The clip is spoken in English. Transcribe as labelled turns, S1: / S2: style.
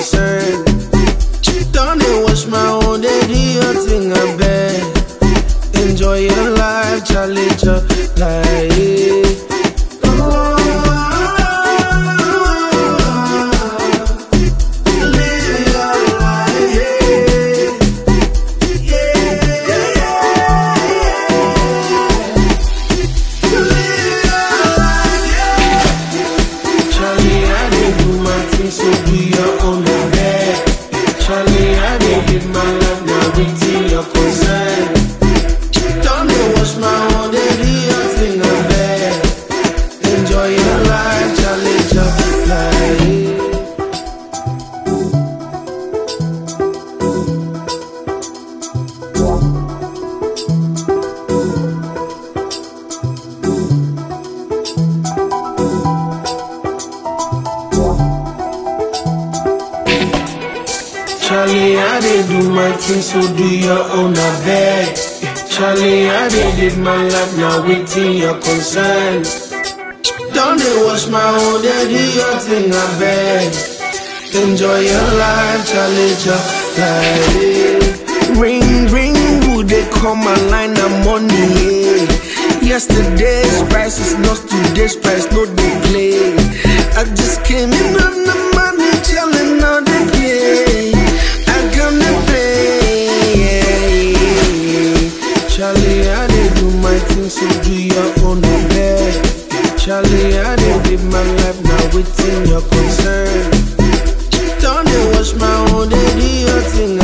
S1: concern. Don't they wash my own, they do your thing, I bet. Enjoy your life, challenge your life. So do your own bed. Charlie, I did my life, now waiting your concern. Don't they wash my own, they do your thing, I bet. Enjoy your life, Charlie, just life. Charlie, I did do my thing, so do your own, I beg. Charlie, I did my life, now waiting your concerns. Don't they wash my own, they do your thing, I beg. Enjoy your life, Charlie, just like. Ring, ring, would they call my line of money? Yesterday's price is not today's price, no they play. I just came in on the money, chillin' on the play. Charlie, I did do my thing, so do your own bed. Charlie, I did live my life, now waiting your concern. Don't they wash my own, they do your thing.